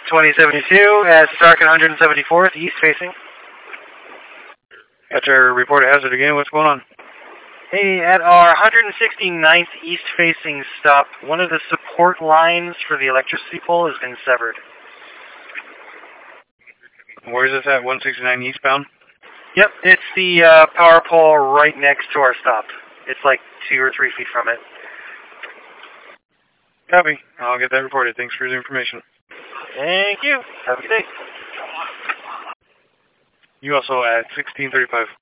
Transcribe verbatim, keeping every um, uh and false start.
twenty seventy-two at Stark and one hundred seventy-fourth, east facing. After report a hazard again, what's going on? Hey, at our one hundred sixty-ninth east facing stop, one of the support lines for the electricity pole has been severed. Where is this at, one sixty-nine eastbound? Yep, it's the uh, power pole right next to our stop. It's like two or three feet from it. Copy. I'll get that reported. Thanks for the information. Thank you. Have a good day. You also at sixteen thirty-five.